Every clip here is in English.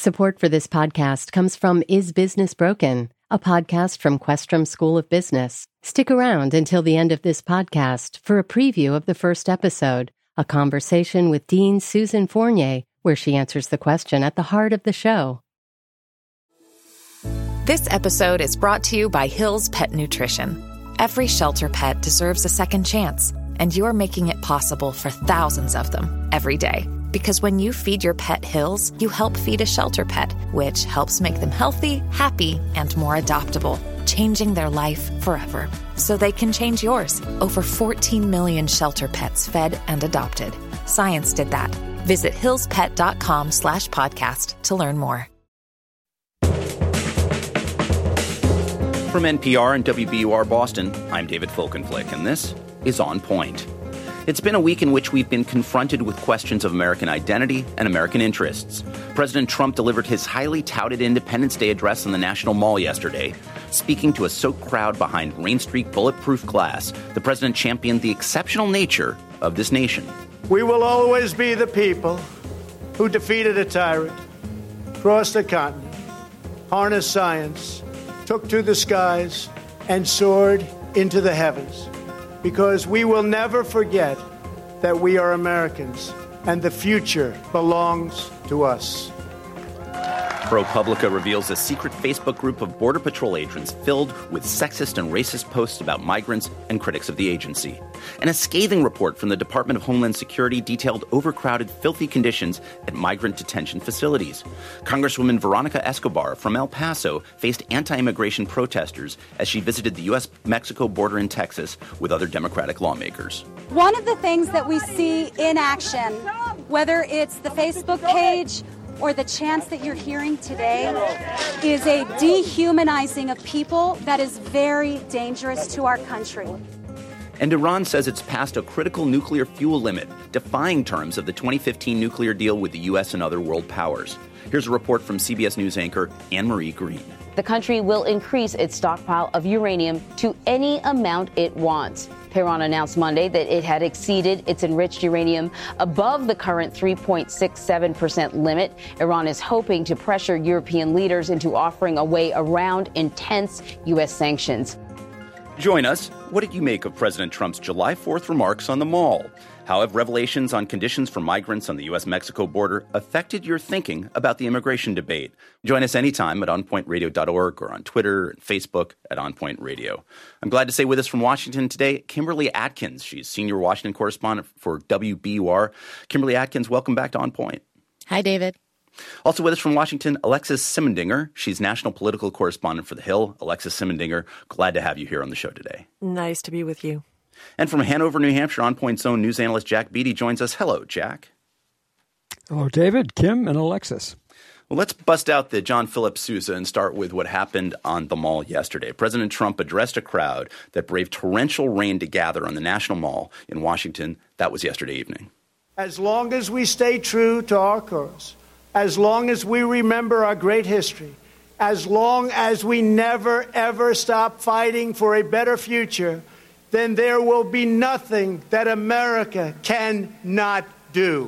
Support for this podcast comes from Is Business Broken, a podcast from Questrom School of Business. Stick around until the end of this podcast for a preview of the first episode, a conversation with Dean Susan Fournier, where she answers the question at the heart of the show. This episode is brought to you by Hill's Pet Nutrition. Every shelter pet deserves a second chance, and you're making it possible for thousands of them every day. Because when you feed your pet Hill's, you help feed a shelter pet, which helps make them healthy, happy, and more adoptable, changing their life forever. So they can change yours. Over 14 million shelter pets fed and adopted. Science did that. Visit hillspet.com/podcast to learn more. From NPR and WBUR Boston, I'm David Folkenflik, and this is On Point. It's been a week in which we've been confronted with questions of American identity and American interests. President Trump delivered his highly touted Independence Day address on the National Mall yesterday. Speaking to a soaked crowd behind Rain Street bulletproof glass, the president championed the exceptional nature of this nation. We will always be the people who defeated a tyrant, crossed a continent, harnessed science, took to the skies, and soared into the heavens. Because we will never forget that we are Americans and the future belongs to us. ProPublica reveals a secret Facebook group of Border Patrol agents filled with sexist and racist posts about migrants and critics of the agency. And a scathing report from the Department of Homeland Security detailed overcrowded, filthy conditions at migrant detention facilities. Congresswoman Veronica Escobar from El Paso faced anti-immigration protesters as she visited the U.S.-Mexico border in Texas with other Democratic lawmakers. One of the things that we see in action, whether it's the Facebook page or the chants that you're hearing today, is a dehumanizing of people that is very dangerous to our country. And Iran says it's passed a critical nuclear fuel limit, defying terms of the 2015 nuclear deal with the U.S. and other world powers. Here's a report from CBS News anchor Anne-Marie Green. The country will increase its stockpile of uranium to any amount it wants. Tehran announced Monday that it had exceeded its enriched uranium above the current 3.67% limit. Iran is hoping to pressure European leaders into offering a way around intense U.S. sanctions. Join us. What did you make of President Trump's July 4th remarks on the Mall? How have revelations on conditions for migrants on the U.S.-Mexico border affected your thinking about the immigration debate? Join us anytime at onpointradio.org or on Twitter and Facebook at onpointradio. I'm glad to say with us from Washington today, Kimberly Atkins. She's senior Washington correspondent for WBUR. Kimberly Atkins, welcome back to On Point. Hi, David. Also with us from Washington, Alexis Simendinger. She's national political correspondent for The Hill. Alexis Simendinger, glad to have you here on the show today. Nice to be with you. And from Hanover, New Hampshire, On Point's own news analyst Jack Beatty joins us. Hello, Jack. Hello, David, Kim, and Alexis. Well, let's bust out the John Philip Sousa and start with what happened on the Mall yesterday. President Trump addressed a crowd that braved torrential rain to gather on the National Mall in Washington. That was yesterday evening. As long as we stay true to our cause, as long as we remember our great history, as long as we never, ever stop fighting for a better future, then there will be nothing that America cannot do.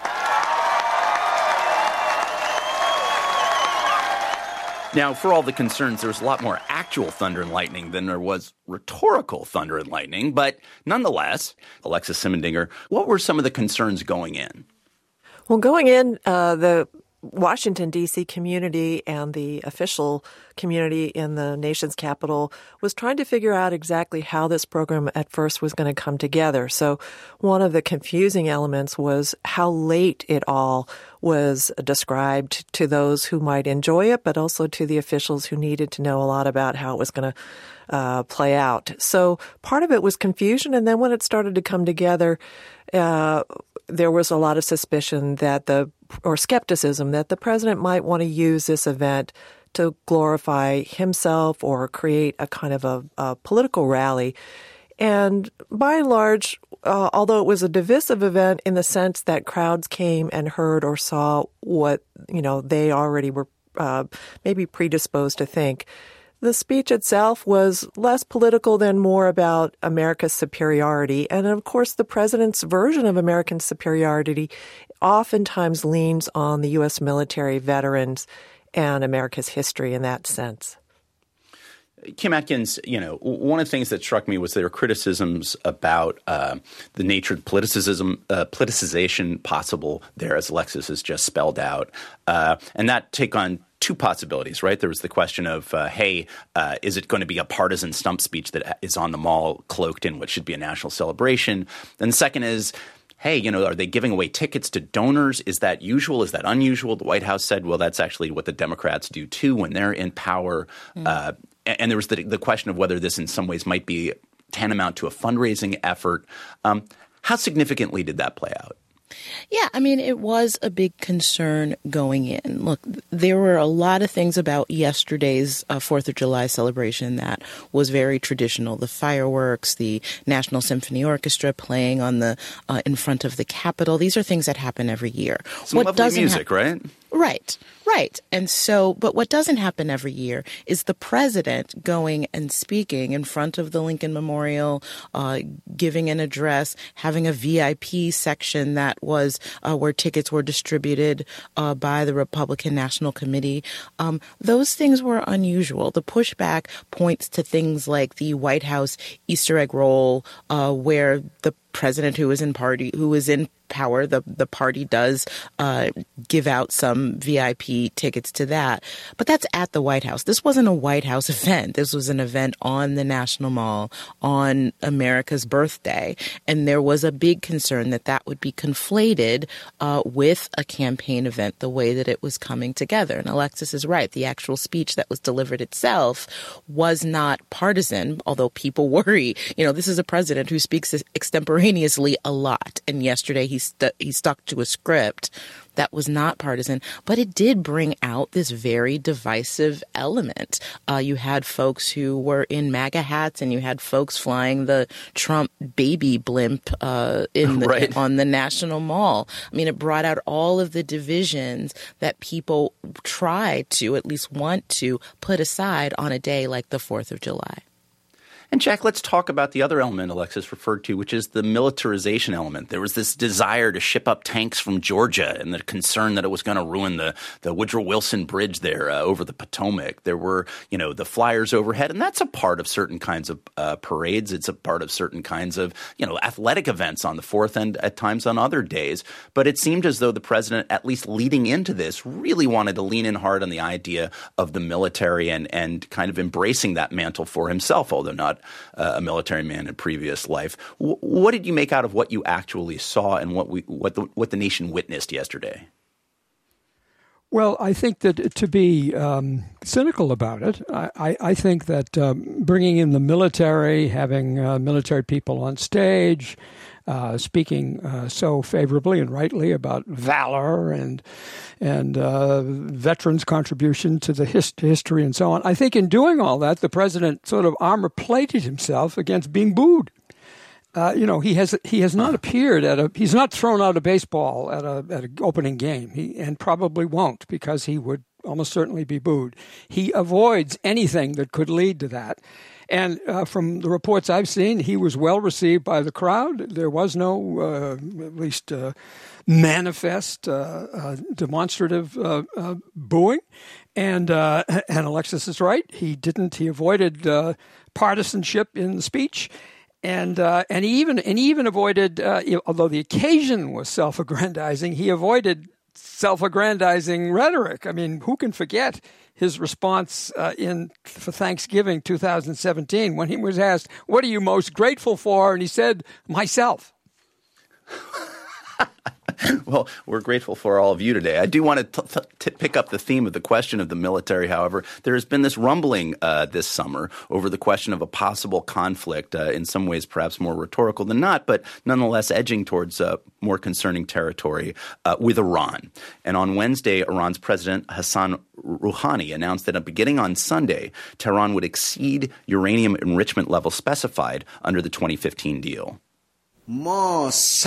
Now, for all the concerns, there was a lot more actual thunder and lightning than there was rhetorical thunder and lightning. But nonetheless, Alexis Simendinger, what were some of the concerns going in? Well, going in, the Washington, D.C. community and the official community in the nation's capital was trying to figure out exactly how this program at first was going to come together. So one of the confusing elements was how late it all was described to those who might enjoy it, but also to the officials who needed to know a lot about how it was going to play out. So part of it was confusion, and then when it started to come together, there was a lot of suspicion or skepticism that the president might want to use this event to glorify himself or create a kind of a political rally. And by and large, although it was a divisive event in the sense that crowds came and heard or saw what, they already were maybe predisposed to think, The speech itself was less political than more about America's superiority. And of course, the president's version of American superiority oftentimes leans on the U.S. military, veterans, and America's history in that sense. Kim Atkins, one of the things that struck me was there were criticisms about the nature of politicization possible there, as Alexis has just spelled out. And that take on two possibilities, right? There was the question of, is it going to be a partisan stump speech that is on the Mall cloaked in what should be a national celebration? And the second is, are they giving away tickets to donors? Is that usual? Is that unusual? The White House said, well, that's actually what the Democrats do too when they're in power. And there was the question of whether this in some ways might be tantamount to a fundraising effort. How significantly did that play out? Yeah, I mean, it was a big concern going in. Look, there were a lot of things about yesterday's 4th of July celebration that was very traditional. The fireworks, the National Symphony Orchestra playing on the in front of the Capitol. These are things that happen every year. Some lovely music, right? Right. And so, but what doesn't happen every year is the president going and speaking in front of the Lincoln Memorial, giving an address, having a VIP section that was where tickets were distributed by the Republican National Committee. Those things were unusual. The pushback points to things like the White House Easter egg roll, where the president who is in power, the party does give out some VIP tickets to that. But that's at the White House. This wasn't a White House event. This was an event on the National Mall on America's birthday. And there was a big concern that would be conflated with a campaign event the way that it was coming together. And Alexis is right. The actual speech that was delivered itself was not partisan, although people worry. This is a president who speaks extemporaneously a lot. And yesterday he stuck to a script that was not partisan, but it did bring out this very divisive element. You had folks who were in MAGA hats, and you had folks flying the Trump baby blimp on the National Mall. I mean, it brought out all of the divisions that people try to, at least want to, put aside on a day like the 4th of July. And Jack, let's talk about the other element Alexis referred to, which is the militarization element. There was this desire to ship up tanks from Georgia and the concern that it was going to ruin the Woodrow Wilson Bridge there over the Potomac. There were, the flyers overhead, and that's a part of certain kinds of parades. It's a part of certain kinds of, athletic events on the 4th and at times on other days. But it seemed as though the president, at least leading into this, really wanted to lean in hard on the idea of the military and kind of embracing that mantle for himself, although not a military man in previous life. What did you make out of what you actually saw and what the nation witnessed yesterday? Well, I think that to be cynical about it, I think that bringing in the military, having military people on stage, speaking so favorably and rightly about valor and veterans' contribution to the history and so on. I think in doing all that, the president sort of armor-plated himself against being booed. He has not appeared he's not thrown out a baseball at an opening game, and probably won't, because he would almost certainly be booed. He avoids anything that could lead to that. And from the reports I've seen, he was well received by the crowd. There was no, at least manifest, demonstrative booing. And Alexis is right. He avoided partisanship in the speech. And he even avoided, although the occasion was self-aggrandizing, he avoided self-aggrandizing rhetoric. I mean, who can forget his response for Thanksgiving 2017 when he was asked, "What are you most grateful for?" And he said, "Myself." Well, we're grateful for all of you today. I do want to pick up the theme of the question of the military, however. There has been this rumbling this summer over the question of a possible conflict, in some ways perhaps more rhetorical than not, but nonetheless edging towards more concerning territory with Iran. And on Wednesday, Iran's President Hassan Rouhani announced that beginning on Sunday, Tehran would exceed uranium enrichment levels specified under the 2015 deal. And here's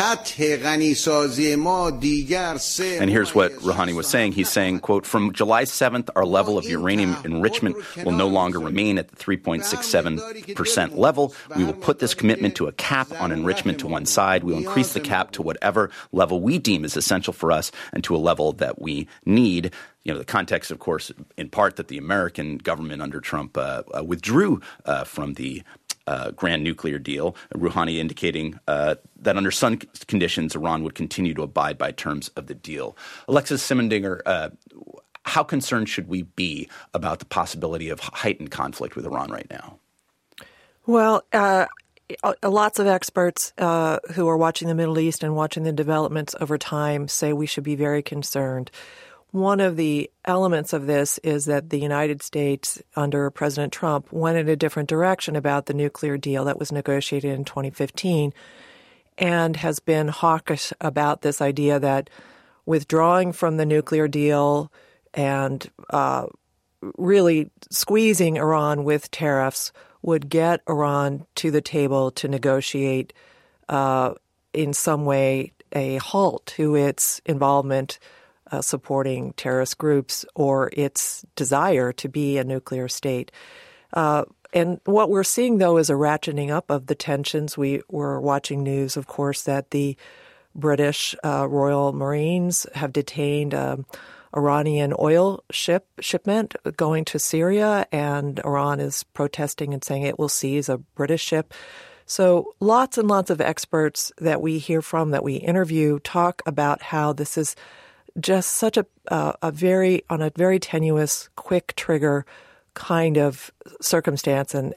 what Rouhani was saying. He's saying, quote, from July 7th, our level of uranium enrichment will no longer remain at the 3.67% level. We will put this commitment to a cap on enrichment to one side. We will increase the cap to whatever level we deem is essential for us and to a level that we need. You know, the context, of course, in part that the American government under Trump withdrew from the grand nuclear deal, Rouhani indicating that under some conditions, Iran would continue to abide by terms of the deal. Alexis Simendinger, how concerned should we be about the possibility of heightened conflict with Iran right now? Well, lots of experts who are watching the Middle East and watching the developments over time say we should be very concerned. One of the elements of this is that the United States, under President Trump, went in a different direction about the nuclear deal that was negotiated in 2015 and has been hawkish about this idea that withdrawing from the nuclear deal and really squeezing Iran with tariffs would get Iran to the table to negotiate in some way a halt to its involvement supporting terrorist groups or its desire to be a nuclear state. And what we're seeing, though, is a ratcheting up of the tensions. We were watching news, of course, that the British Royal Marines have detained Iranian oil shipment going to Syria, and Iran is protesting and saying it will seize a British ship. So lots and lots of experts that we hear from, that we interview, talk about how this is just such a very tenuous, quick trigger kind of circumstance, and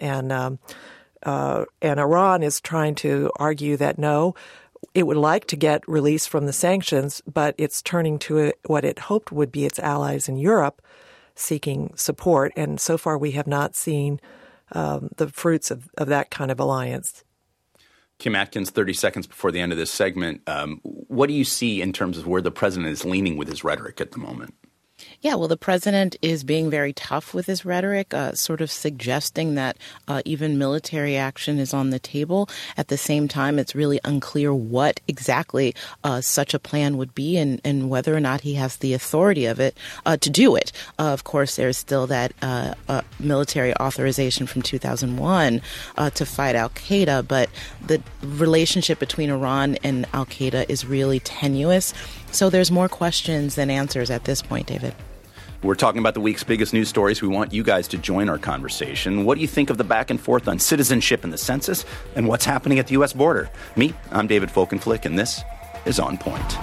Iran is trying to argue that no, it would like to get released from the sanctions, but it's turning to what it hoped would be its allies in Europe seeking support, and so far we have not seen the fruits of that kind of alliance. Kim Atkins, 30 seconds before the end of this segment. What do you see in terms of where the president is leaning with his rhetoric at the moment? Yeah, well, the president is being very tough with his rhetoric, sort of suggesting that even military action is on the table. At the same time, it's really unclear what exactly such a plan would be and whether or not he has the authority of it to do it. Of course, there's still that military authorization from 2001 to fight al-Qaeda, but the relationship between Iran and al-Qaeda is really tenuous. So there's more questions than answers at this point, David. We're talking about the week's biggest news stories. We want you guys to join our conversation. What do you think of the back and forth on citizenship and the census and what's happening at the U.S. border? I'm David Folkenflik, and this is On Point.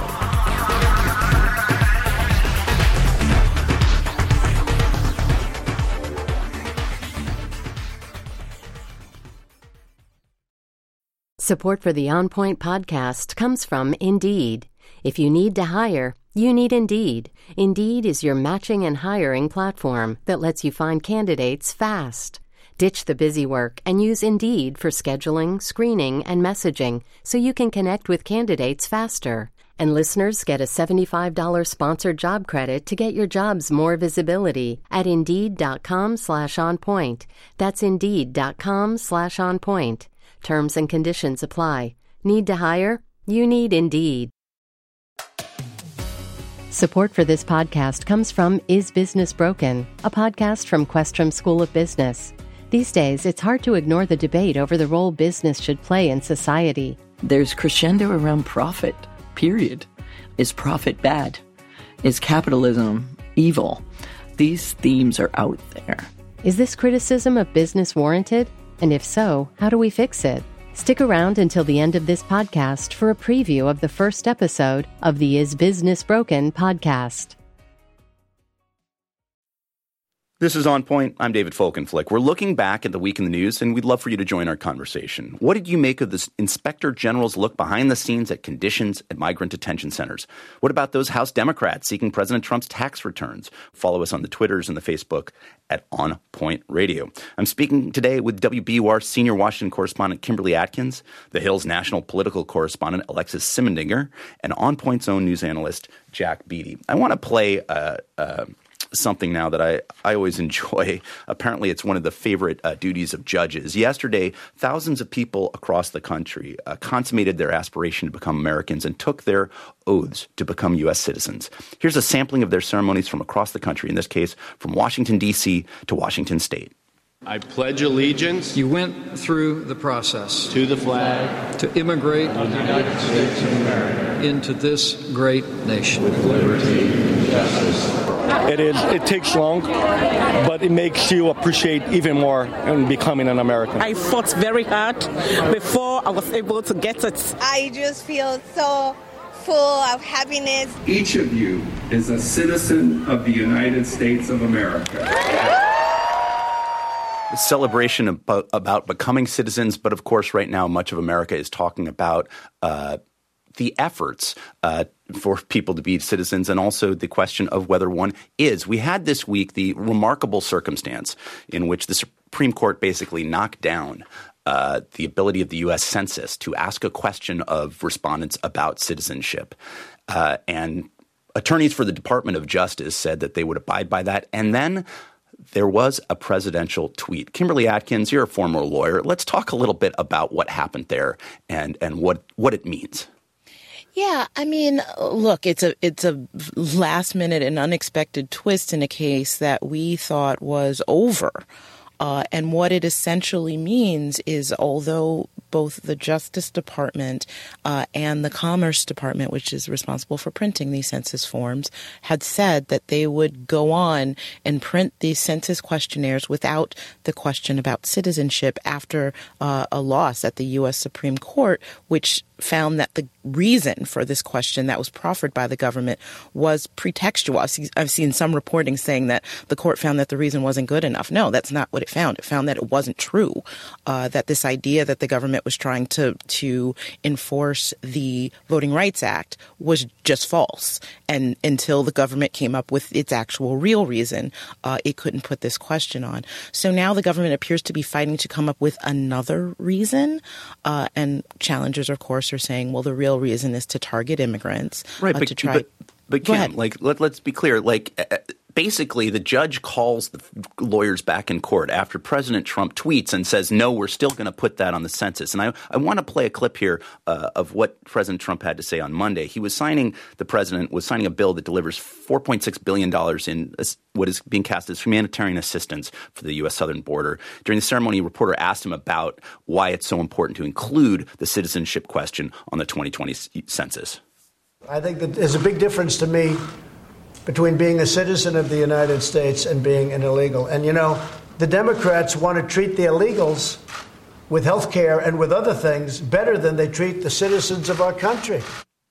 Support for the On Point podcast comes from Indeed. If you need to hire, you need Indeed. Indeed is your matching and hiring platform that lets you find candidates fast. Ditch the busy work and use Indeed for scheduling, screening, and messaging so you can connect with candidates faster. And listeners get a $75 sponsored job credit to get your jobs more visibility at Indeed.com/onpoint. That's Indeed.com/onpoint. Terms and conditions apply. Need to hire? You need Indeed. Support for this podcast comes from Is Business Broken?, a podcast from Questrom School of Business. These days, it's hard to ignore the debate over the role business should play in society. There's crescendo around profit, period. Is profit bad? Is capitalism evil? These themes are out there. Is this criticism of business warranted? And if so, how do we fix it? Stick around until the end of this podcast for a preview of the first episode of the Is Business Broken podcast. This is On Point. I'm David Folkenflik. We're looking back at the week in the news, and we'd love for you to join our conversation. What did you make of this Inspector General's look behind the scenes at conditions at migrant detention centers? What about those House Democrats seeking President Trump's tax returns? Follow us on the Twitters and the Facebook at On Point Radio. I'm speaking today with WBUR senior Washington correspondent Kimberly Atkins, The Hill's national political correspondent Alexis Simendinger, and On Point's own news analyst Jack Beatty. I want to play something now that I always enjoy. Apparently, it's one of the favorite duties of judges. Yesterday, thousands of people across the country consummated their aspiration to become Americans and took their oaths to become U.S. citizens. Here's a sampling of their ceremonies from across the country, in this case, from Washington, D.C. to Washington State. I pledge allegiance. You went through the process. To the flag. To immigrate of the United States of America. Into this great nation. With liberty and justice. It takes long, but it makes you appreciate even more in becoming an American. I fought very hard before I was able to get it. I just feel so full of happiness. Each of you is a citizen of the United States of America. The celebration about becoming citizens, but of course right now much of America is talking about the efforts for people to be citizens and also the question of whether one is. We had this week the remarkable circumstance in which the Supreme Court basically knocked down the ability of the U.S. Census to ask a question of respondents about citizenship. And attorneys for the Department of Justice said that they would abide by that. And then there was a presidential tweet. Kimberly Atkins, you're a former lawyer. Let's talk a little bit about what happened there and what it means. Yeah, I mean, look, it's a last minute and unexpected twist in a case that we thought was over. And what it essentially means is, although both the Justice Department and the Commerce Department, which is responsible for printing these census forms, had said that they would go on and print these census questionnaires without the question about citizenship after a loss at the U.S. Supreme Court, which found that the reason for this question that was proffered by the government was pretextual. I've seen some reporting saying that the court found that the reason wasn't good enough. No, that's not what it found. It found that it wasn't true, that this idea that the government was trying to enforce the Voting Rights Act was just false. And until the government came up with its actual real reason, it couldn't put this question on. So now the government appears to be fighting to come up with another reason. And challengers, of course, are saying, well, the real reason is to target immigrants. Right, but Go Kim, ahead. let's be clear. Basically, the judge calls the lawyers back in court after President Trump tweets and says, no, we're still going to put that on the census. And I want to play a clip here of what President Trump had to say on Monday. The president was signing a bill that delivers $4.6 billion in what is being cast as humanitarian assistance for the U.S. southern border. During the ceremony, a reporter asked him about why it's so important to include the citizenship question on the 2020 census. I think that there's a big difference to me between being a citizen of the United States and being an illegal. And, the Democrats want to treat the illegals with health care and with other things better than they treat the citizens of our country.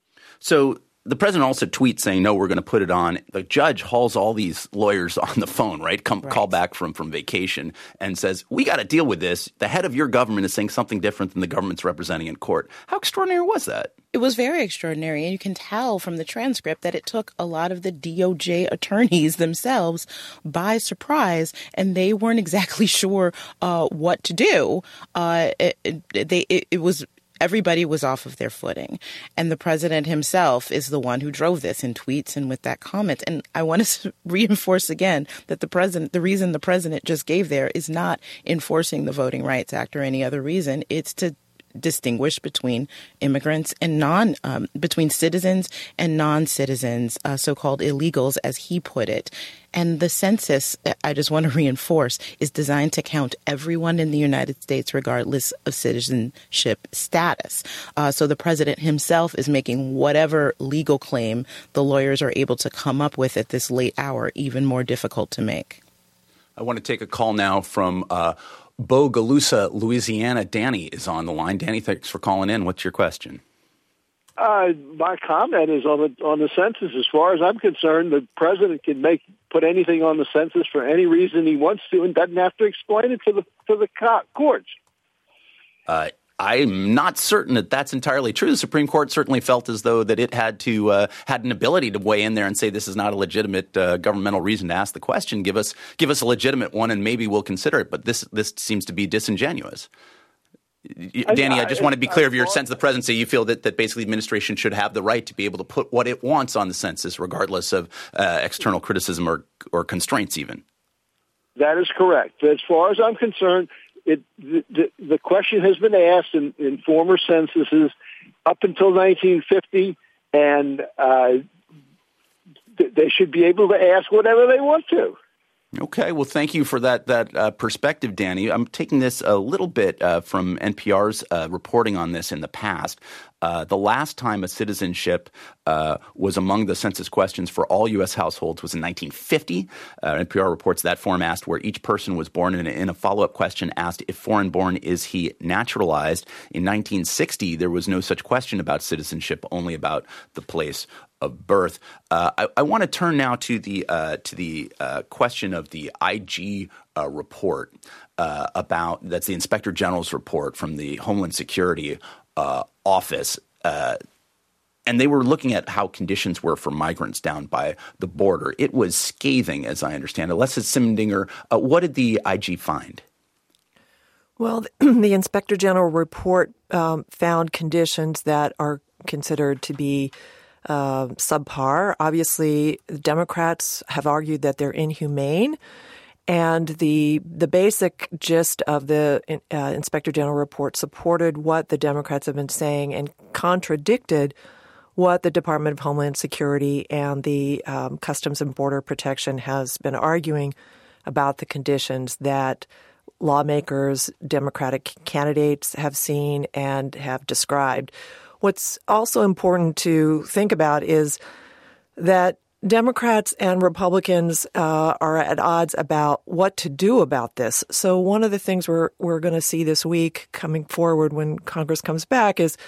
So the president also tweets saying, no, we're going to put it on. The judge hauls all these lawyers on the phone, right? Call back from vacation and says, we got to deal with this. The head of your government is saying something different than the government's representing in court. How extraordinary was that? It was very extraordinary, and you can tell from the transcript that it took a lot of the DOJ attorneys themselves by surprise, and they weren't exactly sure what to do. Everybody was off of their footing. And the president himself is the one who drove this in tweets and with that comment. And I want to reinforce again that the reason the president just gave there is not enforcing the Voting Rights Act or any other reason. It's to distinguish between immigrants and between citizens and non-citizens, so-called illegals, as he put it. And the census, I just want to reinforce, is designed to count everyone in the United States regardless of citizenship status. So the president himself is making whatever legal claim the lawyers are able to come up with at this late hour even more difficult to make. I want to take a call now from Bogalusa, Louisiana. Danny is on the line. Danny, thanks for calling in. What's your question? My comment is on the census. As far as I'm concerned, the president can put anything on the census for any reason he wants to, and doesn't have to explain it to the courts. I'm not certain that that's entirely true. The Supreme Court certainly felt as though that it had an ability to weigh in there and say this is not a legitimate governmental reason to ask the question. Give us a legitimate one, and maybe we'll consider it. But this seems to be disingenuous. Danny, I just want to be clear of your sense of the presidency. You feel that basically the administration should have the right to be able to put what it wants on the census, regardless of external criticism or constraints even. That is correct. As far as I'm concerned, the question has been asked in former censuses up until 1950, and they should be able to ask whatever they want to. Okay. Well, thank you for that perspective, Danny. I'm taking this a little bit from NPR's reporting on this in the past. The last time a citizenship was among the census questions for all U.S. households was in 1950. NPR reports that form asked where each person was born, and in a follow-up question asked if foreign-born is he naturalized. In 1960, there was no such question about citizenship, only about the place of birth. I want to turn now to the question of the IG report that's the Inspector General's report from the Homeland Security office. And they were looking at how conditions were for migrants down by the border. It was scathing, as I understand it. Alessa Simmendinger, what did the IG find? Well, the Inspector General report found conditions that are considered to be subpar. Obviously, the Democrats have argued that they're inhumane. And the basic gist of the Inspector General report supported what the Democrats have been saying and contradicted what the Department of Homeland Security and the Customs and Border Protection has been arguing about the conditions that lawmakers, Democratic candidates have seen and have described. What's also important to think about is that Democrats and Republicans are at odds about what to do about this. So one of the things we're going to see this week coming forward when Congress comes back is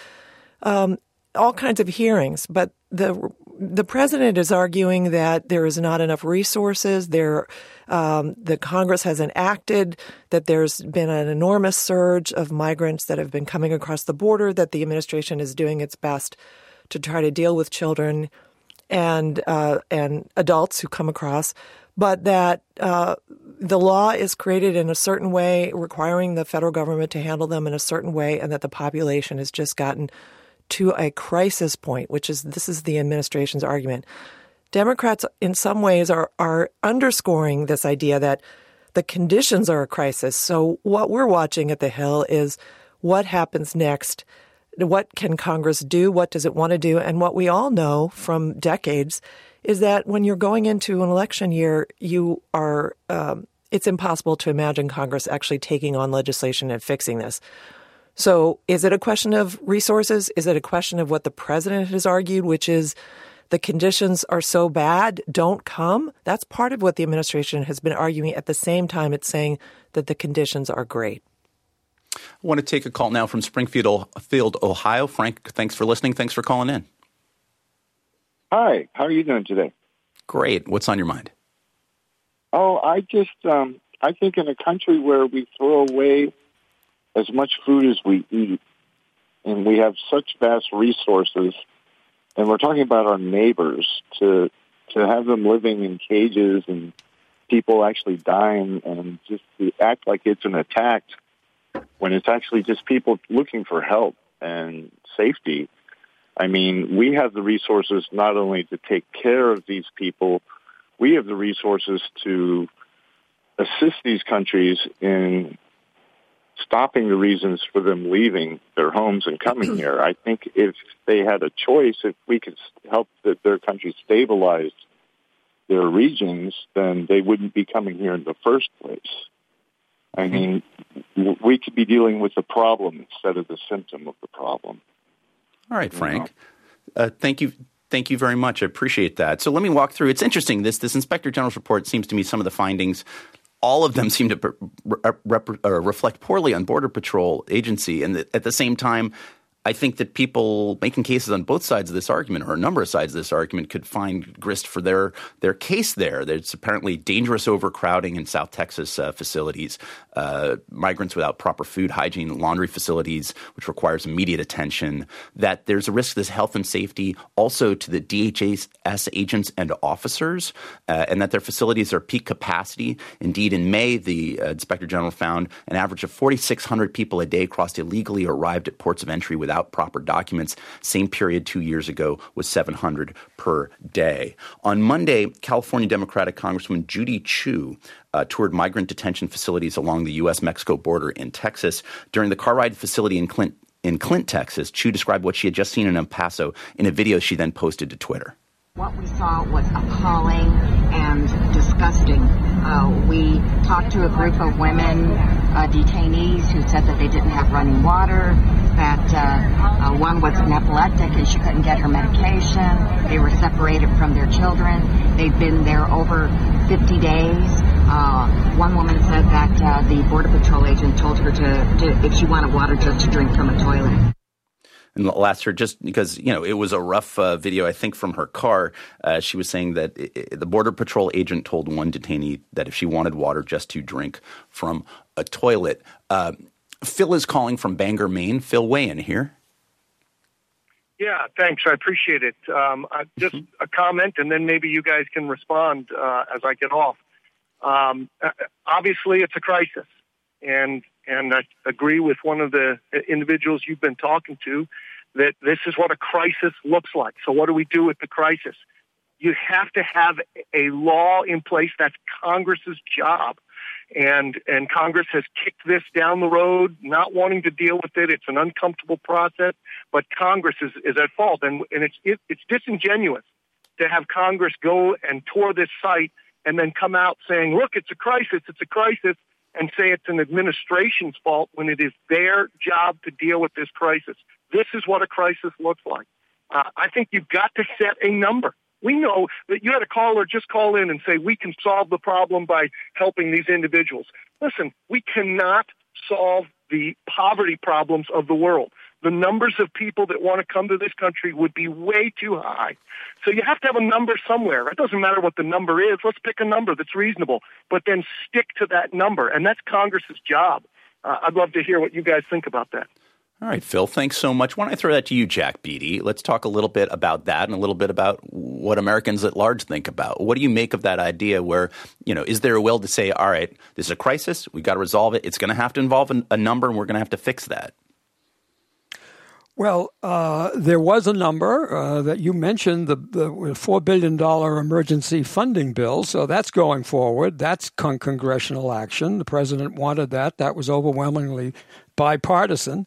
all kinds of hearings. But the president is arguing that there is not enough resources. The Congress hasn't acted, that there's been an enormous surge of migrants that have been coming across the border, that the administration is doing its best to try to deal with children and adults who come across, but that the law is created in a certain way, requiring the federal government to handle them in a certain way, and that the population has just gotten to a crisis point, this is the administration's argument. Democrats, in some ways, are underscoring this idea that the conditions are a crisis. So what we're watching at the Hill is what happens next. What can Congress do? What does it want to do? And what we all know from decades is that when you're going into an election year, you are it's impossible to imagine Congress actually taking on legislation and fixing this. So is it a question of resources? Is it a question of what the president has argued, which is the conditions are so bad, don't come? That's part of what the administration has been arguing. At the same time, it's saying that the conditions are great. I want to take a call now from Springfield, Ohio. Frank, thanks for listening. Thanks for calling in. Hi. How are you doing today? Great. What's on your mind? Oh, I think in a country where we throw away as much food as we eat, and we have such vast resources, and we're talking about our neighbors, to have them living in cages and people actually dying, and just to act like it's an attack when it's actually just people looking for help and safety. I mean, we have the resources not only to take care of these people, we have the resources to assist these countries in stopping the reasons for them leaving their homes and coming here. I think if they had a choice, if we could help their countries stabilize their regions, then they wouldn't be coming here in the first place. I mean, we could be dealing with the problem instead of the symptom of the problem. All right, Frank. Thank you. Thank you very much. I appreciate that. So let me walk through. It's interesting. This Inspector General's report seems to me some of the findings, all of them seem to reflect poorly on Border Patrol agency. And at the same time, I think that people making cases on both sides of this argument, or a number of sides of this argument, could find grist for their case there. There's apparently dangerous overcrowding in South Texas facilities, migrants without proper food, hygiene, laundry facilities, which requires immediate attention, that there's a risk to this health and safety also to the DHS agents and officers, and that their facilities are peak capacity. Indeed, in May, the Inspector General found an average of 4,600 people a day crossed illegally or arrived at ports of entry without proper documents. Same period 2 years ago was 700 per day. On Monday, California Democratic Congresswoman Judy Chu toured migrant detention facilities along the U.S.-Mexico border in Texas. During the car ride facility in Clint, Texas, Chu described what she had just seen in El Paso in a video she then posted to Twitter. What we saw was appalling and disgusting. We talked to a group of women, detainees, who said that they didn't have running water, that one was an epileptic and she couldn't get her medication. They were separated from their children. They'd been there over 50 days. One woman said that the Border Patrol agent told her to if she wanted water, just to drink from a toilet. And last year, just because, it was a rough video, I think, from her car, she was saying that the Border Patrol agent told one detainee that if she wanted water, just to drink from a toilet. Phil is calling from Bangor, Maine. Phil, weigh in here. Yeah, thanks. I appreciate it. Just a comment, and then maybe you guys can respond as I get off. Obviously, it's a crisis. And I agree with one of the individuals you've been talking to that this is what a crisis looks like. So what do we do with the crisis? You have to have a law in place. That's Congress's job. And Congress has kicked this down the road, not wanting to deal with it. It's an uncomfortable process, but Congress is at fault. And it's disingenuous to have Congress go and tour this site and then come out saying, look, it's a crisis, and say it's an administration's fault when it is their job to deal with this crisis. This is what a crisis looks like. I think you've got to set a number. We know that you had a caller just call in and say we can solve the problem by helping these individuals. Listen, we cannot solve the poverty problems of the world. The numbers of people that want to come to this country would be way too high. So you have to have a number somewhere. It doesn't matter what the number is. Let's pick a number that's reasonable, but then stick to that number. And that's Congress's job. I'd love to hear what you guys think about that. All right, Phil, thanks so much. Why don't I throw that to you, Jack Beatty? Let's talk a little bit about that and a little bit about what Americans at large think about. What do you make of that idea where, is there a will to say, all right, this is a crisis, we've got to resolve it, it's going to have to involve a number, and we're going to have to fix that? Well, there was a number that you mentioned, the $4 billion emergency funding bill. So that's going forward. That's congressional action. The president wanted that. That was overwhelmingly bipartisan.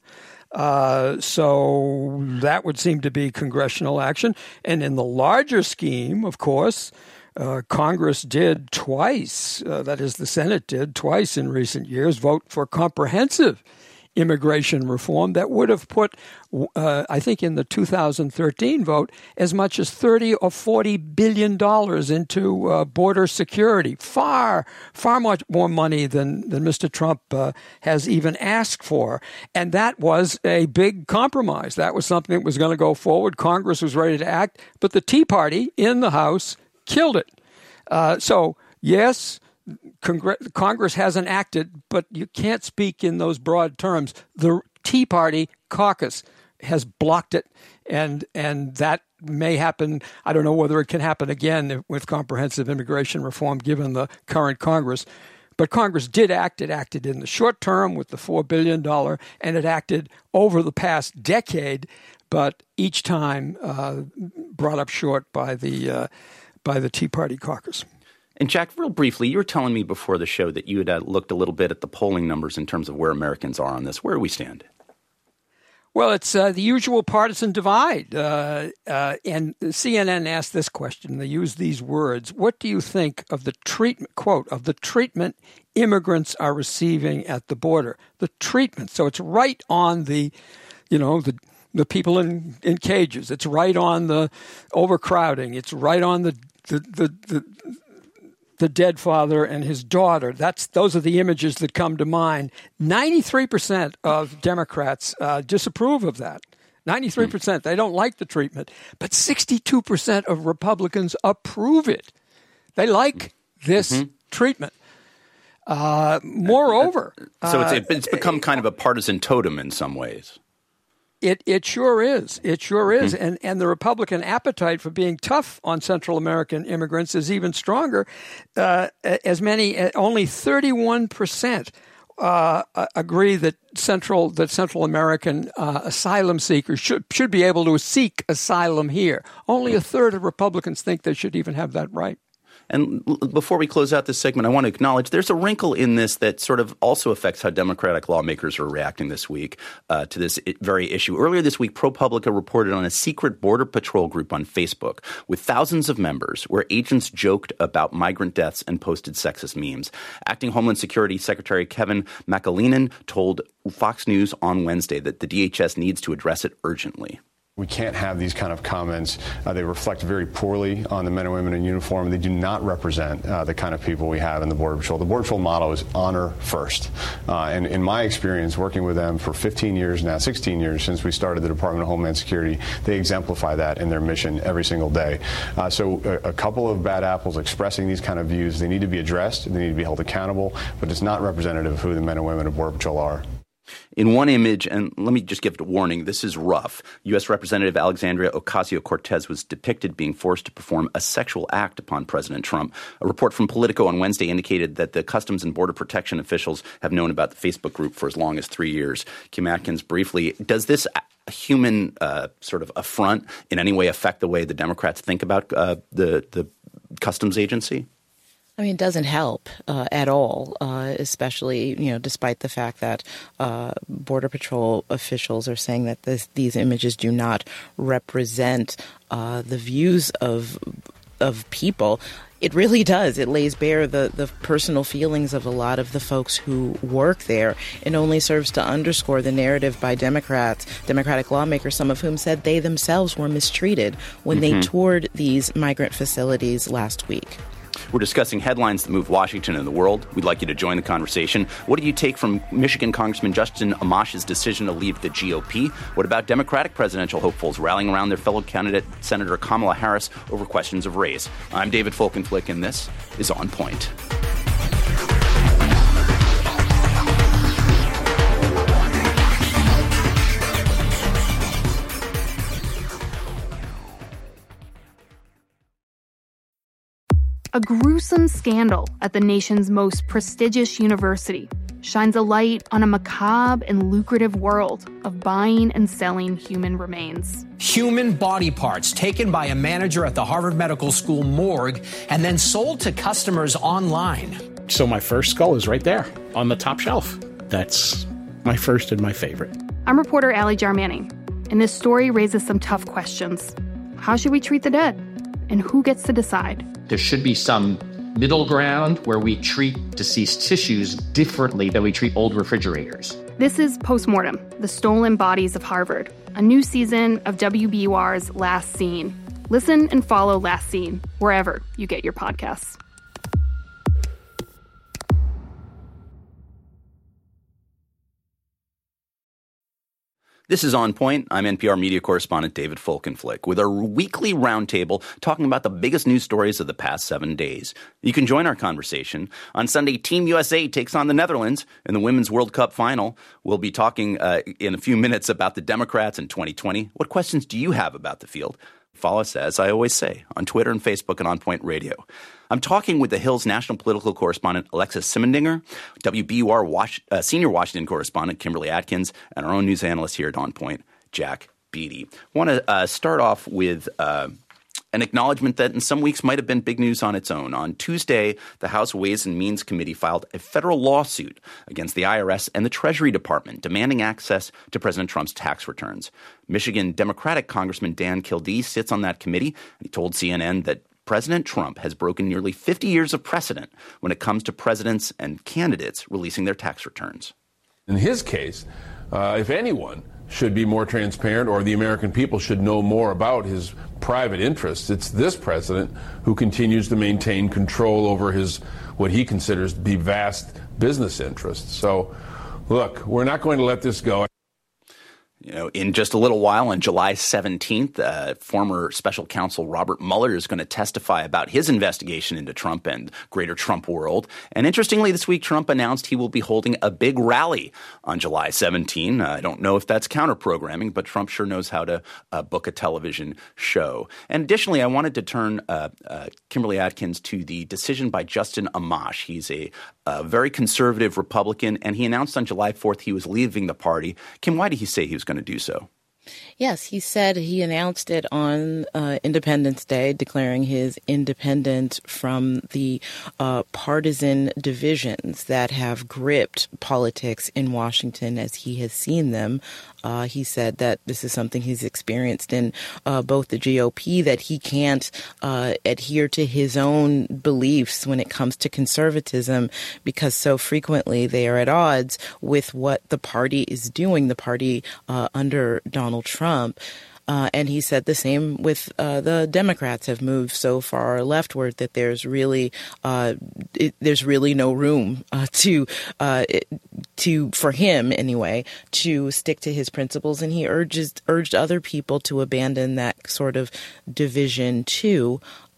So that would seem to be congressional action. And in the larger scheme, of course, Congress did twice, that is, the Senate did twice in recent years, vote for comprehensive immigration reform that would have put, I think in the 2013 vote, as much as $30 or $40 billion into border security. Far much more money than Mr. Trump has even asked for. And that was a big compromise. That was something that was going to go forward. Congress was ready to act, but the Tea Party in the House killed it. So, yes, Congress hasn't acted, but you can't speak in those broad terms. The Tea Party caucus has blocked it, and that may happen. I don't know whether it can happen again with comprehensive immigration reform, given the current Congress. But Congress did act. It acted in the short term with the $4 billion, and it acted over the past decade, but each time brought up short by the Tea Party caucus. And Jack, real briefly, you were telling me before the show that you had looked a little bit at the polling numbers in terms of where Americans are on this. Where do we stand? Well, it's the usual partisan divide. And CNN asked this question. They used these words. What do you think of the treatment, quote, of the treatment immigrants are receiving at the border? The treatment. So it's right on the people in cages. It's right on the overcrowding. It's right on the dead father and his daughter. Those are the images that come to mind. 93% of Democrats disapprove of that. 93%, they don't like the treatment. But 62% of Republicans approve it. They like this treatment. Moreover... So it's become kind of a partisan totem in some ways. It sure is. It sure is. And the Republican appetite for being tough on Central American immigrants is even stronger. Only 31% agree that Central American asylum seekers should be able to seek asylum here. Only a third of Republicans think they should even have that right. And before we close out this segment, I want to acknowledge there's a wrinkle in this that sort of also affects how Democratic lawmakers are reacting this week to this very issue. Earlier this week, ProPublica reported on a secret Border Patrol group on Facebook with thousands of members where agents joked about migrant deaths and posted sexist memes. Acting Homeland Security Secretary Kevin McAleenan told Fox News on Wednesday that the DHS needs to address it urgently. We can't have these kind of comments. They reflect very poorly on the men and women in uniform. They do not represent the kind of people we have in the Border Patrol. The Border Patrol motto is honor first. And in my experience working with them for 15 years now, 16 years since we started the Department of Homeland Security, they exemplify that in their mission every single day. So a couple of bad apples expressing these kind of views, they need to be addressed. They need to be held accountable, but it's not representative of who the men and women of Border Patrol are. In one image, and let me just give a warning, this is rough. U.S. Representative Alexandria Ocasio-Cortez was depicted being forced to perform a sexual act upon President Trump. A report from Politico on Wednesday indicated that the Customs and Border Protection officials have known about the Facebook group for as long as 3 years. Kim Atkins, briefly, does this human sort of affront in any way affect the way the Democrats think about the Customs agency? I mean, it doesn't help at all, especially, despite the fact that Border Patrol officials are saying that these images do not represent the views of people. It really does. It lays bare the personal feelings of a lot of the folks who work there, and only serves to underscore the narrative by Democratic lawmakers, some of whom said they themselves were mistreated when they toured these migrant facilities last week. We're discussing headlines that move Washington and the world. We'd like you to join the conversation. What do you take from Michigan Congressman Justin Amash's decision to leave the GOP? What about Democratic presidential hopefuls rallying around their fellow candidate, Senator Kamala Harris, over questions of race? I'm David Folkenflik, and this is On Point. A gruesome scandal at the nation's most prestigious university shines a light on a macabre and lucrative world of buying and selling human remains. Human body parts taken by a manager at the Harvard Medical School morgue and then sold to customers online. So my first skull is right there on the top shelf. That's my first and my favorite. I'm reporter Allie Jarmanning, and this story raises some tough questions. How should we treat the dead? And who gets to decide? There should be some middle ground where we treat deceased tissues differently than we treat old refrigerators. This is Postmortem, the Stolen Bodies of Harvard, a new season of WBUR's Last Scene. Listen and follow Last Scene wherever you get your podcasts. This is On Point. I'm NPR media correspondent David Folkenflik with a weekly roundtable talking about the biggest news stories of the past 7 days. You can join our conversation. On Sunday, Team USA takes on the Netherlands in the Women's World Cup final. We'll be talking in a few minutes about the Democrats in 2020. What questions do you have about the field? Follow us, as I always say, on Twitter and Facebook and On Point Radio. I'm talking with the Hill's national political correspondent Alexis Simendinger, WBUR senior Washington correspondent Kimberly Atkins, and our own news analyst here at On Point, Jack Beatty. I want to start off with an acknowledgement that in some weeks might have been big news on its own. On Tuesday, the House Ways and Means Committee filed a federal lawsuit against the IRS and the Treasury Department demanding access to President Trump's tax returns. Michigan Democratic Congressman Dan Kildee sits on that committee, and he told CNN that President Trump has broken nearly 50 years of precedent when it comes to presidents and candidates releasing their tax returns. In his case, if anyone should be more transparent or the American people should know more about his private interests, it's this president who continues to maintain control over his what he considers to be vast business interests. So, look, we're not going to let this go. In just a little while, on July 17th, former special counsel Robert Mueller is going to testify about his investigation into Trump and greater Trump world. And interestingly, this week, Trump announced he will be holding a big rally on July 17. I don't know if that's counter-programming, but Trump sure knows how to book a television show. And additionally, I wanted to turn Kimberly Atkins to the decision by Justin Amash. He's a very conservative Republican, and he announced on July 4th he was leaving the party. Kim, why did he say he was going to do so? Yes, he said he announced it on Independence Day, declaring his independence from the partisan divisions that have gripped politics in Washington as he has seen them. He said that this is something he's experienced in both the GOP, that he can't adhere to his own beliefs when it comes to conservatism because so frequently they are at odds with what the party is doing, the party under Donald Trump. And he said the same with the Democrats have moved so far leftward that there's really no room for him anyway to stick to his principles, and he urged other people to abandon that sort of division too.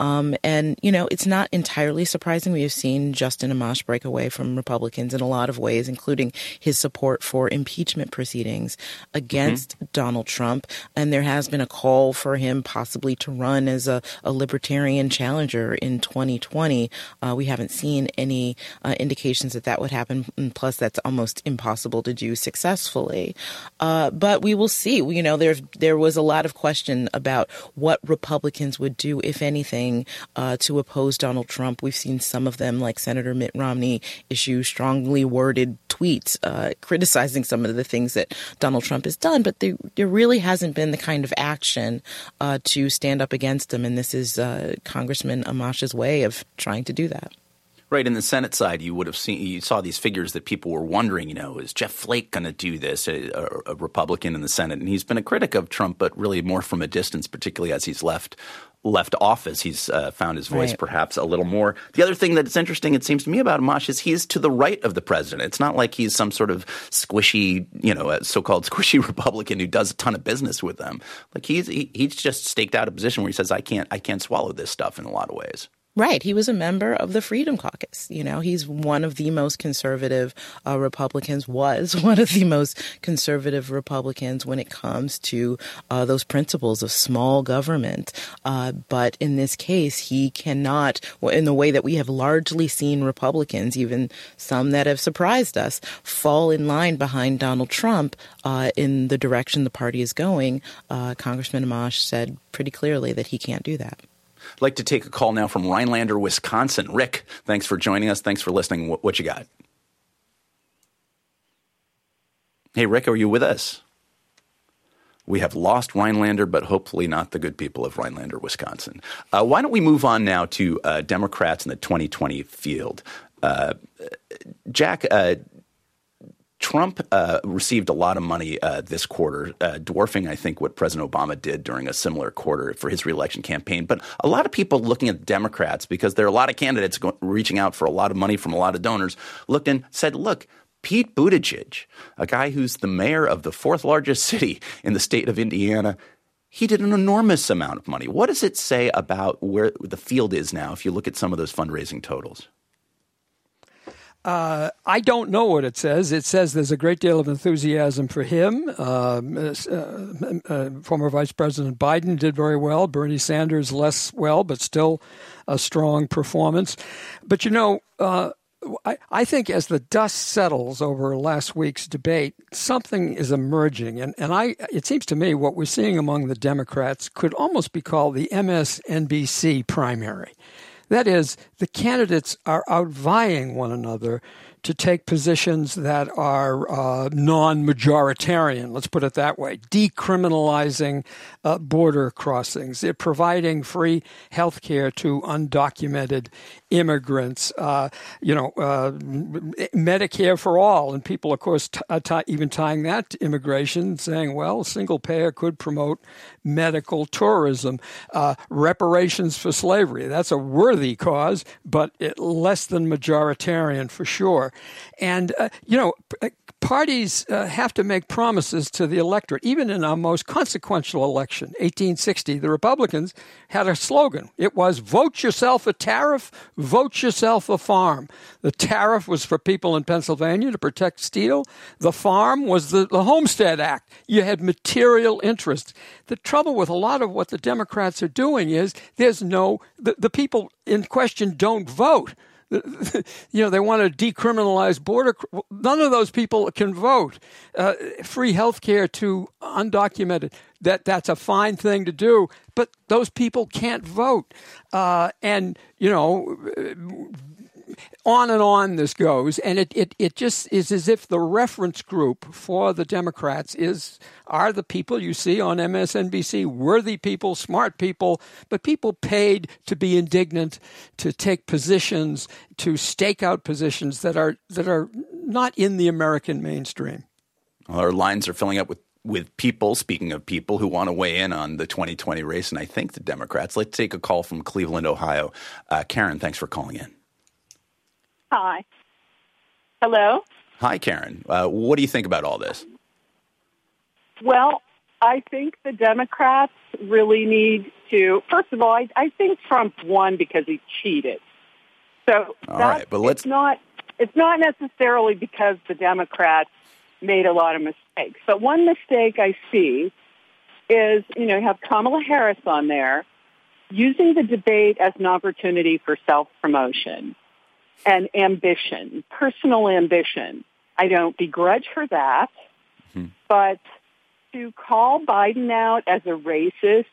And, it's not entirely surprising. We have seen Justin Amash break away from Republicans in a lot of ways, including his support for impeachment proceedings against Donald Trump. And there has been a call for him possibly to run as a libertarian challenger in 2020. We haven't seen any indications that would happen. And plus, that's almost impossible to do successfully. But we will see. There was a lot of question about what Republicans would do, if anything, to oppose Donald Trump. We've seen some of them, like Senator Mitt Romney, issue strongly worded tweets criticizing some of the things that Donald Trump has done. But there really hasn't been the kind of action to stand up against him. And this is Congressman Amash's way of trying to do that. Right. In the Senate side, you saw these figures that people were wondering, is Jeff Flake going to do this, a Republican in the Senate? And he's been a critic of Trump, but really more from a distance, particularly as he's left office. He's found his voice perhaps a little more. The other thing that's interesting, it seems to me, about Amash is he's to the right of the president. It's not like he's some sort of squishy, so-called squishy Republican who does a ton of business with them. Like he's just staked out a position where he says, I can't swallow this stuff in a lot of ways. Right. He was a member of the Freedom Caucus. He's one of the most conservative Republicans, was one of the most conservative Republicans when it comes to those principles of small government. But in this case, he cannot, in the way that we have largely seen Republicans, even some that have surprised us, fall in line behind Donald Trump in the direction the party is going. Congressman Amash said pretty clearly that he can't do that. I'd like to take a call now from Rhinelander, Wisconsin. Rick, thanks for joining us. Thanks for listening. What you got? Hey, Rick, are you with us? We have lost Rhinelander, but hopefully not the good people of Rhinelander, Wisconsin. Why don't we move on now to Democrats in the 2020 field? Jack, Trump received a lot of money this quarter, dwarfing, I think, what President Obama did during a similar quarter for his reelection campaign. But a lot of people looking at Democrats, because there are a lot of candidates reaching out for a lot of money from a lot of donors, looked and said, look, Pete Buttigieg, a guy who's the mayor of the fourth largest city in the state of Indiana, he did an enormous amount of money. What does it say about where the field is now if you look at some of those fundraising totals? I don't know what it says. It says there's a great deal of enthusiasm for him. Former Vice President Biden did very well. Bernie Sanders less well, but still a strong performance. But, I think as the dust settles over last week's debate, something is emerging. And it seems to me what we're seeing among the Democrats could almost be called the MSNBC primary. That is, the candidates are outvying one another to take positions that are non-majoritarian, let's put it that way, decriminalizing border crossings. They're providing free health care to undocumented immigrants, Medicare for all. And people, of course, even tying that to immigration, saying, well, single payer could promote medical tourism, reparations for slavery. That's a worthy cause, but less than majoritarian for sure. And, parties have to make promises to the electorate. Even in our most consequential election, 1860, the Republicans had a slogan. It was, vote yourself a tariff, vote yourself a farm. The tariff was for people in Pennsylvania to protect steel. The farm was the Homestead Act. You had material interest. The trouble with a lot of what the Democrats are doing is the people in question don't vote. They want to decriminalize border. None of those people can vote. Free health care to undocumented. That's a fine thing to do, but those people can't vote. On and on this goes, and it just is as if the reference group for the Democrats are the people you see on MSNBC, worthy people, smart people, but people paid to be indignant, to take positions, to stake out positions that are not in the American mainstream. Well, our lines are filling up with people, speaking of people, who want to weigh in on the 2020 race, and I think the Democrats. Let's take a call from Cleveland, Ohio. Karen, thanks for calling in. Hi. Hello? Hi, Karen. What do you think about all this? Well, I think the Democrats really need to, first of all, I think Trump won because he cheated. So it's not necessarily because the Democrats made a lot of mistakes. But one mistake I see is, you have Kamala Harris on there using the debate as an opportunity for self-promotion and ambition, personal ambition. I don't begrudge her that, but to call Biden out as a racist,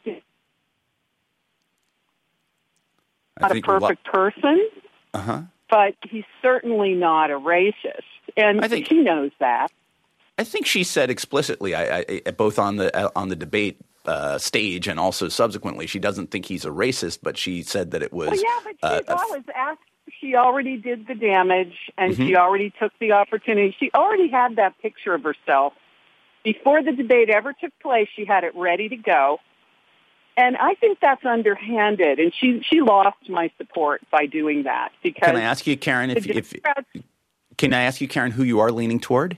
not a perfect person, but he's certainly not a racist, and she knows that. I think she said explicitly, both on the debate stage and also subsequently, she doesn't think he's a racist, but she said that it was. Well, yeah, but she's always asked. She already did the damage, and she already took the opportunity. She already had that picture of herself. Before the debate ever took place, she had it ready to go. And I think that's underhanded, and she lost my support by doing that. Because can I ask you, Karen, who you are leaning toward?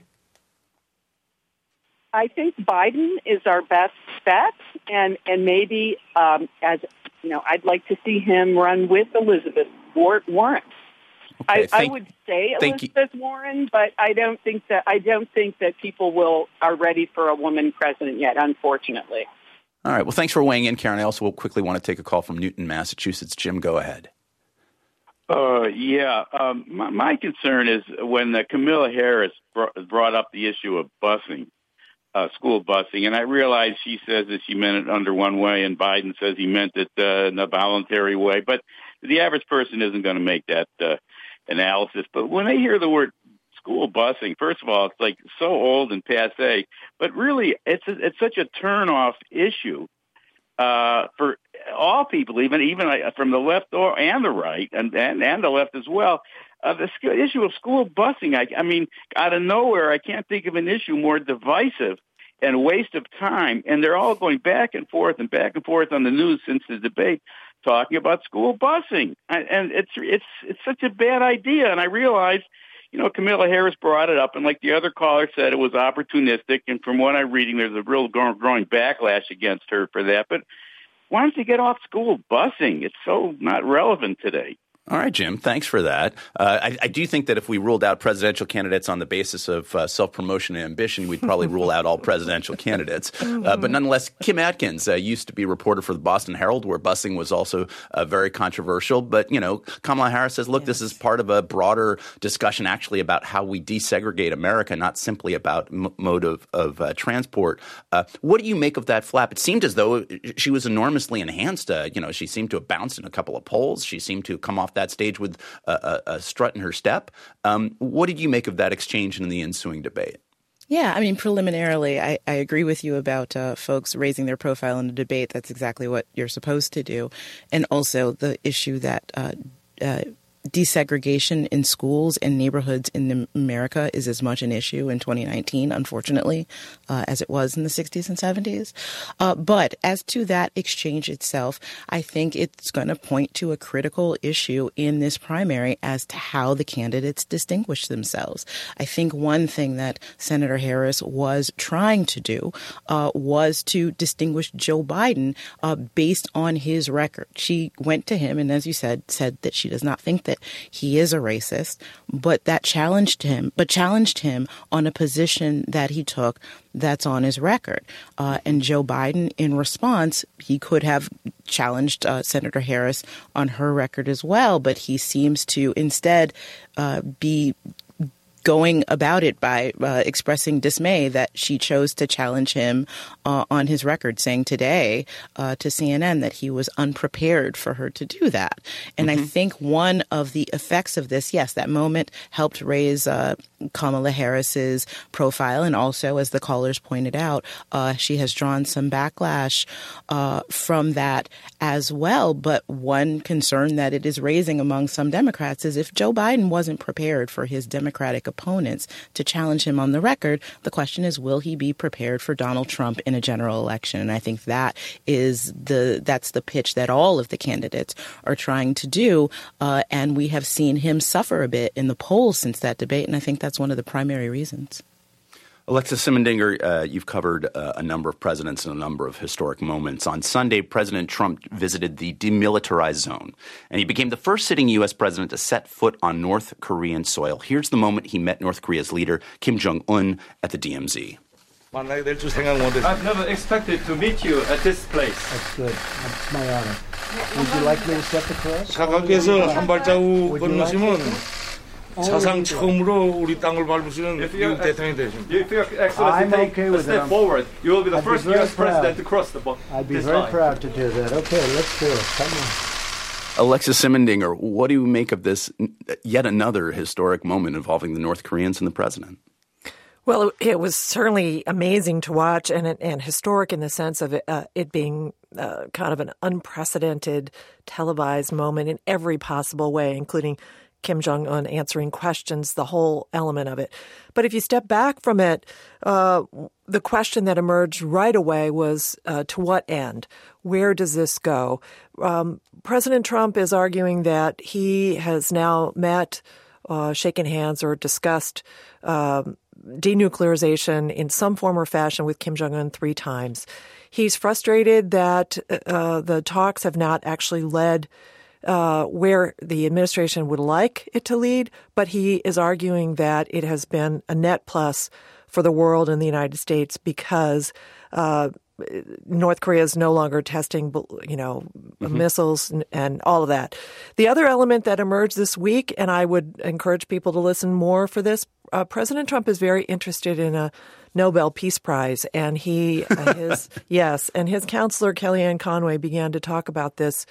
I think Biden is our best bet, and maybe I'd like to see him run with Elizabeth Warren. Okay, I would say Elizabeth Warren, but I don't think that people are ready for a woman president yet, unfortunately. All right. Well, thanks for weighing in, Karen. I also will quickly want to take a call from Newton, Massachusetts. Jim, go ahead. My concern is when Kamala Harris brought up the issue of busing, school busing, and I realize she says that she meant it under one way, and Biden says he meant it in a voluntary way. But the average person isn't going to make that analysis. But when they hear the word school busing, first of all, it's like so old and passé. But really, it's such a turn-off issue for all people, even from the left and the right, and the left as well. The issue of school busing, I mean, out of nowhere, I can't think of an issue more divisive and waste of time. And they're all going back and forth on the news since the debate, talking about school busing. And it's such a bad idea. And I realize, Kamala Harris brought it up, and like the other caller said, it was opportunistic. And from what I'm reading, there's a real growing backlash against her for that. But why don't you get off school busing? It's so not relevant today. All right, Jim, thanks for that. I do think that if we ruled out presidential candidates on the basis of self-promotion and ambition, we'd probably rule out all presidential candidates. But nonetheless, Kim Atkins used to be a reporter for the Boston Herald, where busing was also very controversial. But, Kamala Harris says, look, this is part of a broader discussion actually about how we desegregate America, not simply about mode of transport. What do you make of that flap? It seemed as though she was enormously enhanced. She seemed to have bounced in a couple of polls. She seemed to come off that stage with a strut in her step. What did you make of that exchange in the ensuing debate? Yeah, I mean, preliminarily, I agree with you about folks raising their profile in a debate. That's exactly what you're supposed to do. And also the issue that desegregation in schools and neighborhoods in America is as much an issue in 2019, unfortunately, as it was in the 60s and 70s. But as to that exchange itself, I think it's going to point to a critical issue in this primary as to how the candidates distinguish themselves. I think one thing that Senator Harris was trying to do was to distinguish Joe Biden based on his record. She went to him and, as you said that she does not think that he is a racist, but challenged him on a position that he took that's on his record. And Joe Biden, in response, he could have challenged Senator Harris on her record as well, but he seems to instead be going about it by expressing dismay that she chose to challenge him on his record, saying today to CNN that he was unprepared for her to do that. And I think one of the effects of this, yes, that moment helped raise Kamala Harris's profile. And also, as the callers pointed out, she has drawn some backlash from that as well. But one concern that it is raising among some Democrats is if Joe Biden wasn't prepared for his Democratic opponents to challenge him on the record, the question is, will he be prepared for Donald Trump in a general election? And I think that's the pitch that all of the candidates are trying to do. And we have seen him suffer a bit in the polls since that debate. And I think that's one of the primary reasons. Alexis Simendinger, you've covered a number of presidents and a number of historic moments. On Sunday, President Trump visited the demilitarized zone, and he became the first sitting U.S. president to set foot on North Korean soil. Here's the moment he met North Korea's leader, Kim Jong-un, at the DMZ. I've never expected to meet you at this place. That's good. That's my honor. Would you like me to step across? 사관께서 한 발자국 건너시면 사상 처음으로 우리 땅을 밟으시는 미국 대통령이 되십니다. If Your Excellency take a step forward, you will be the first U.S. president to cross the line. I'd be very proud to do that. Okay, let's do it. Come on. Alexis Simendinger, what do you make of this yet another historic moment involving the North Koreans and the president? Well, it was certainly amazing to watch and historic in the sense of it being kind of an unprecedented televised moment in every possible way, including Kim Jong-un answering questions, the whole element of it. But if you step back from it, the question that emerged right away was to what end? Where does this go? President Trump is arguing that he has now met, shaken hands, or discussed denuclearization in some form or fashion with Kim Jong-un 3 times. He's frustrated that the talks have not actually led where the administration would like it to lead, but he is arguing that it has been a net plus for the world and the United States because North Korea is no longer testing, missiles and all of that. The other element that emerged this week, and I would encourage people to listen more for this, President Trump is very interested in a Nobel Peace Prize, and his counselor Kellyanne Conway began to talk about this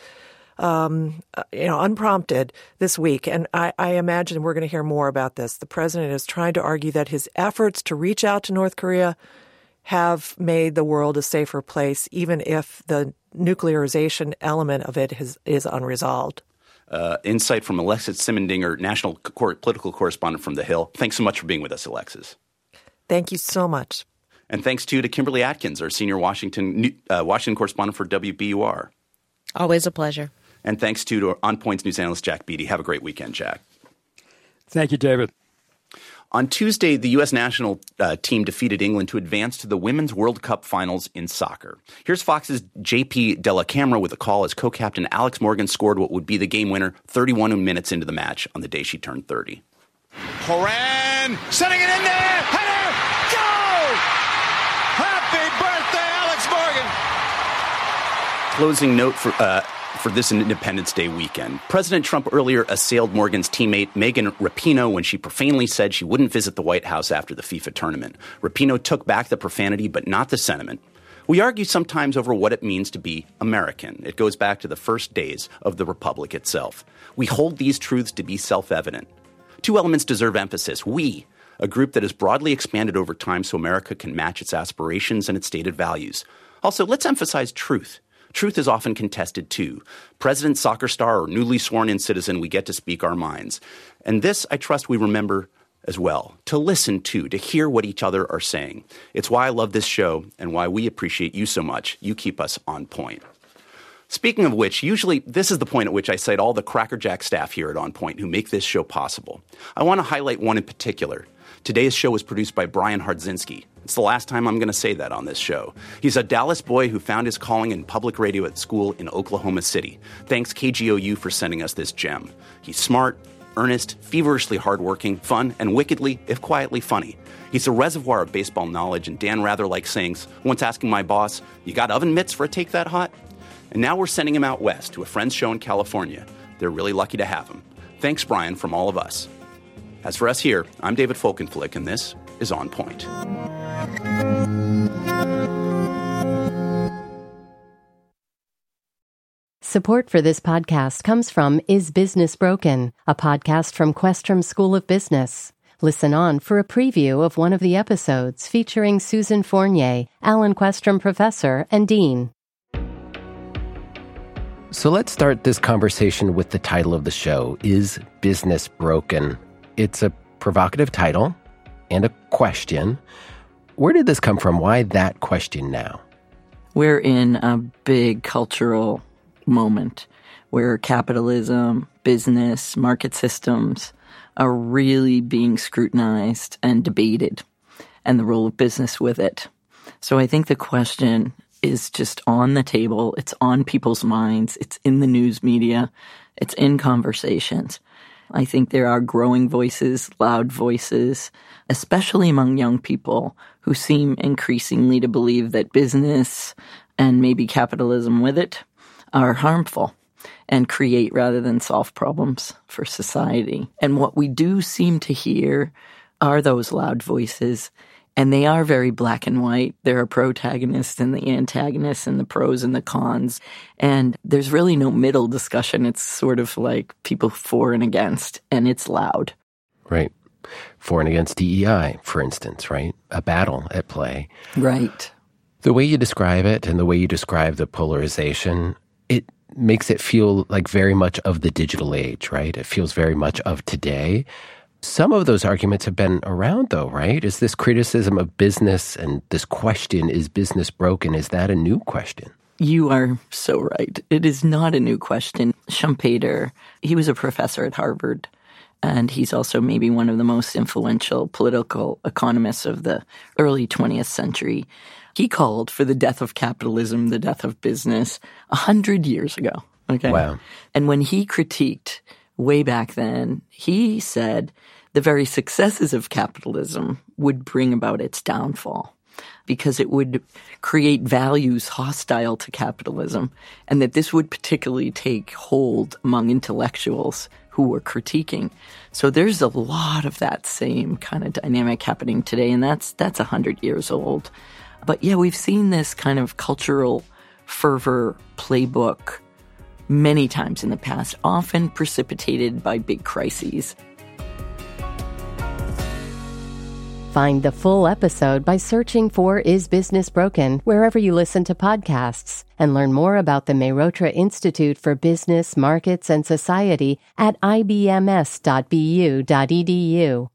unprompted this week. And I imagine we're going to hear more about this. The president is trying to argue that his efforts to reach out to North Korea have made the world a safer place, even if the nuclearization element of it is unresolved. Insight from Alexis Simendinger, national political correspondent from The Hill. Thanks so much for being with us, Alexis. Thank you so much. And thanks, too, to Kimberly Atkins, our senior Washington correspondent for WBUR. Always a pleasure. And thanks, too, to On Point's news analyst, Jack Beatty. Have a great weekend, Jack. Thank you, David. On Tuesday, the U.S. national team defeated England to advance to the Women's World Cup finals in soccer. Here's Fox's J.P. Della Camera with a call as co-captain Alex Morgan scored what would be the game winner 31 minutes into the match on the day she turned 30. Horan setting it in there. Header! Go! Happy birthday, Alex Morgan! Closing note for this Independence Day weekend. President Trump earlier assailed Morgan's teammate Megan Rapinoe when she profanely said she wouldn't visit the White House after the FIFA tournament. Rapinoe took back the profanity, but not the sentiment. We argue sometimes over what it means to be American. It goes back to the first days of the Republic itself. We hold these truths to be self-evident. 2 elements deserve emphasis. We, a group that has broadly expanded over time so America can match its aspirations and its stated values. Also, let's emphasize truth. Truth is often contested, too. President, soccer star, or newly sworn-in citizen, we get to speak our minds. And this, I trust we remember as well, to listen to hear what each other are saying. It's why I love this show and why we appreciate you so much. You keep us on point. Speaking of which, usually this is the point at which I cite all the Crackerjack staff here at On Point who make this show possible. I want to highlight one in particular. Today's show was produced by Brian Hardzinski. It's the last time I'm going to say that on this show. He's a Dallas boy who found his calling in public radio at school in Oklahoma City. Thanks KGOU for sending us this gem. He's smart, earnest, feverishly hardworking, fun, and wickedly, if quietly, funny. He's a reservoir of baseball knowledge and Dan Rather-like sayings, once asking my boss, "You got oven mitts for a Take That Hot?" And now we're sending him out west to a friend's show in California. They're really lucky to have him. Thanks, Brian, from all of us. As for us here, I'm David Folkenflik, and this is On Point. Support for this podcast comes from Is Business Broken?, a podcast from Questrom School of Business. Listen on for a preview of one of the episodes featuring Susan Fournier, Alan Questrom Professor and Dean. So let's start this conversation with the title of the show, Is Business Broken? It's a provocative title and a question. Where did this come from? Why that question now? We're in a big cultural moment where capitalism, business, market systems are really being scrutinized and debated, and the role of business with it. So I think the question is just on the table. It's on people's minds. It's in the news media. It's in conversations. I think there are growing voices, loud voices, especially among young people who seem increasingly to believe that business and maybe capitalism with it are harmful and create rather than solve problems for society. And what we do seem to hear are those loud voices. And they are very black and white. There are protagonists and the antagonists and the pros and the cons. And there's really no middle discussion. It's sort of like people for and against, and it's loud. Right. For and against DEI, for instance, right? A battle at play. Right. The way you describe it and the way you describe the polarization, it makes it feel like very much of the digital age, right? It feels very much of today. Some of those arguments have been around, though, right? Is this criticism of business and this question, is business broken, is that a new question? You are so right. It is not a new question. Schumpeter, he was a professor at Harvard, and he's also maybe one of the most influential political economists of the early 20th century. He called for the death of capitalism, the death of business, 100 years ago. Okay. Wow. And when he critiqued way back then, he said the very successes of capitalism would bring about its downfall because it would create values hostile to capitalism, and that this would particularly take hold among intellectuals who were critiquing. So there's a lot of that same kind of dynamic happening today, and that's 100 years old. But yeah, we've seen this kind of cultural fervor playbook many times in the past, often precipitated by big crises. Find the full episode by searching for Is Business Broken wherever you listen to podcasts, and learn more about the Mehrotra Institute for Business, Markets, and Society at ibms.bu.edu.